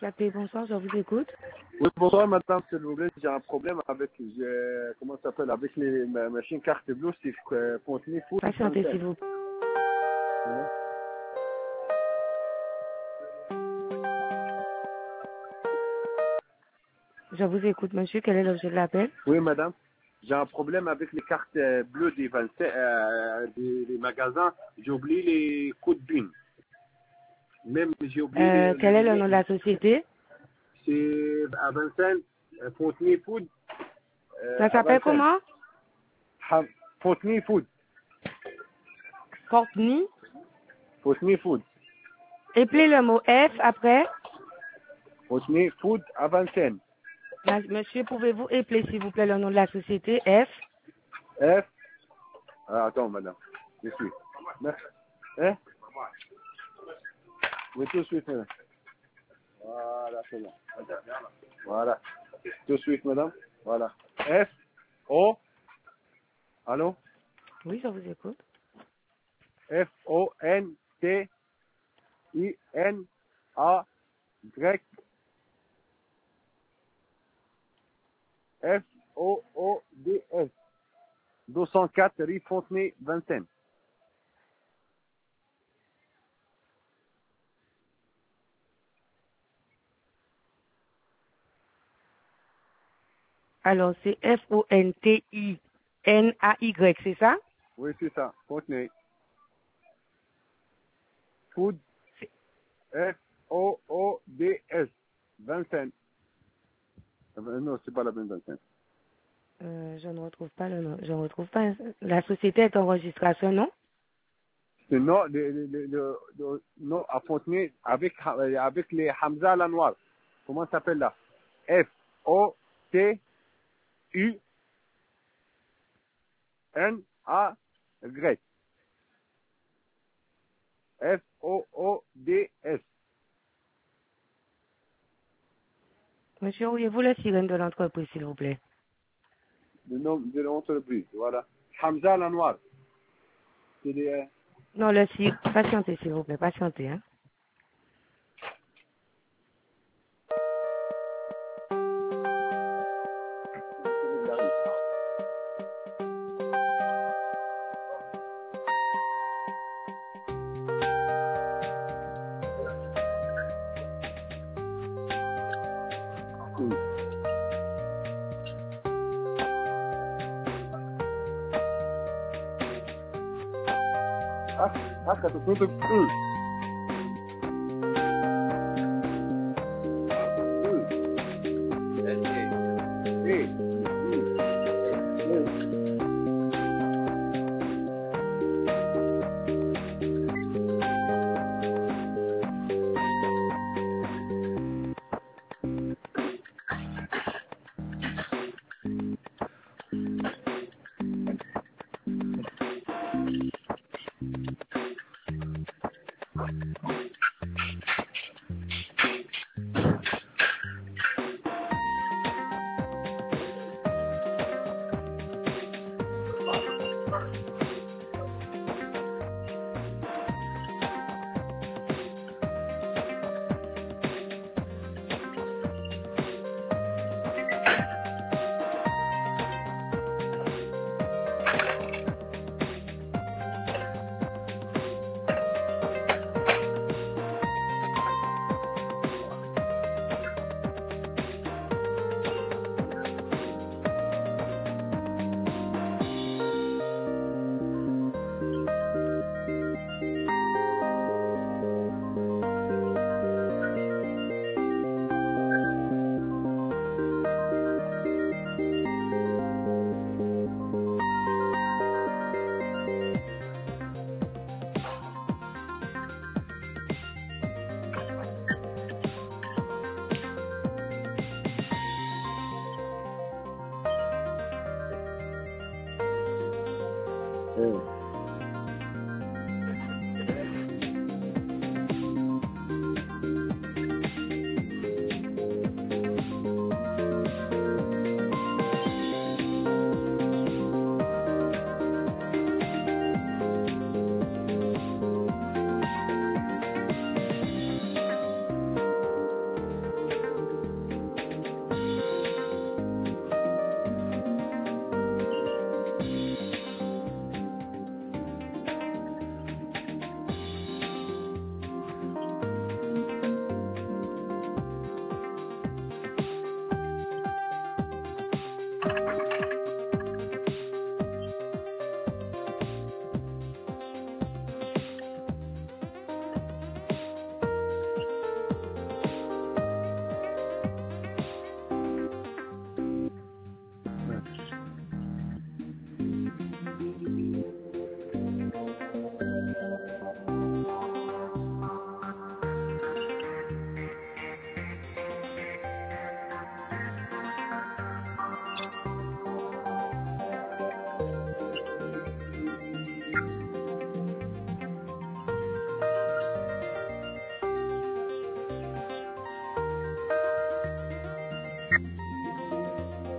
Capté, bonsoir, je vous écoute. Oui, bonsoir madame, s'il vous plaît, j'ai un problème avec, comment ça s'appelle, avec les machines carte bleue, c'est contenu foot. Patientez, s'il vous plaît. Je vous écoute, monsieur. Quel est l'objet de l'appel? Oui madame, j'ai un problème avec les cartes bleues des 27, des magasins, j'ai oublié les codes BIN. Même j'ai oublié Quel est le nom de la société? c'est à 25, Fontenay Food. Ça s'appelle comment? Fontenay Food. Courtney. Fontenay Food. Appelez le mot F après. Fontenay Food à 25. Monsieur, pouvez-vous appeler, s'il vous plaît, le nom de la société? F. F. Attends madame, je suis. Merci. Hein? Oui, tout de suite madame. Voilà, c'est bon. Voilà. Tout de suite madame. Voilà. F. O. Allô? Oui, je vous écoute. F. O. N. T. I. N. A. Y. F. O. O. D. S. 204 rue Fontenay, Vincennes. Alors, c'est Fontinay, c'est ça? Oui, c'est ça. Fontenay. Food. F. O. O. D. S. Vincennes. Non, c'est pas la même Vincennes. Je ne retrouve pas le nom. Je ne retrouve pas. La société est enregistrée à ce nom? C'est non, non, à Fontenay, avec les Hamza à la noire. Comment ça s'appelle là? F. O. T. U. N. A. Y. F. O. O. D. S. Monsieur, auriez-vous la sirène de l'entreprise, s'il vous plaît? Le nom de l'entreprise, voilà. Hamza à la noire. C'est des... Non, le sirène. Patientez, s'il vous plaît. Patientez, hein. Ah, tu tudo. É.